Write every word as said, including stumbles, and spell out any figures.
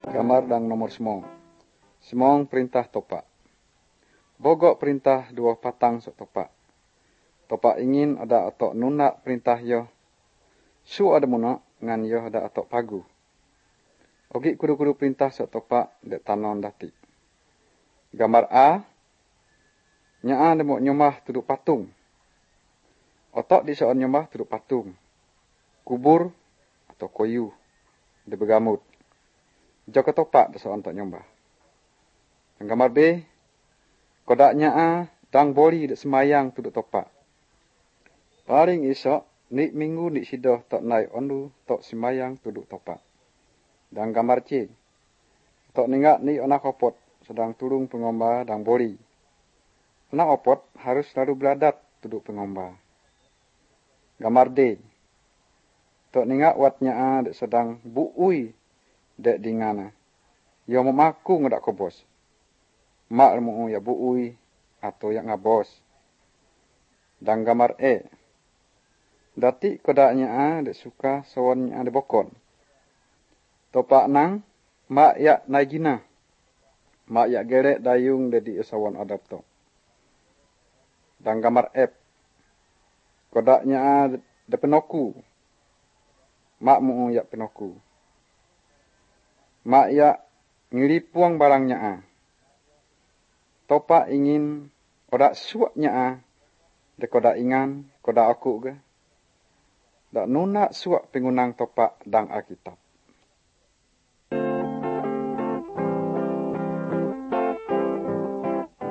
Gambar dan nomor semong. Semong perintah topak. Bogok perintah dua patang sok topak. Topak ingin ada atok nunak perintah yo. Su ada munak ngan yo ada atok pagu. Ogi kudu-kudu perintah sok topak dek tanon dati. Gambar A. Nyaa demo nyomah tuduk patung. Otok di soal nyomah tuduk patung. Kubur atau koyu di begamut. Joko topak di soal untuk nyomah. Gambar B. Kodak nyaa dang boli dek semayang tuduk topak. Paling isok ni minggu ni sidoh tok nai ondu tok semayang tuduk topak. Dan gambar C. Tok ningat ni onak opot sedang tulung pengomba dang boli. Onak opot harus selalu beladat tuduk pengomba. Gambar D. Tok ningat wat nyaa dek sedang buui dek dingana. Yo memaku ngodak kobos. Mak lemu ya buui atau yang ngabos. Dan gambar E. Dati kodaknya a dek suka sawonnya a bokon. Topak nang mak ya naigina. Mak ya gerek dayung dedi sawon adat to. Dan gambar F. Kodaknya a de penoku. Mak mu ya penoku. Mak ya ngiripuang barangnya a. Topak ingin kodak suaknya a. De kodak ingan, kodak aku ke. Dak nunak suak pengunang topak dang Alkitab.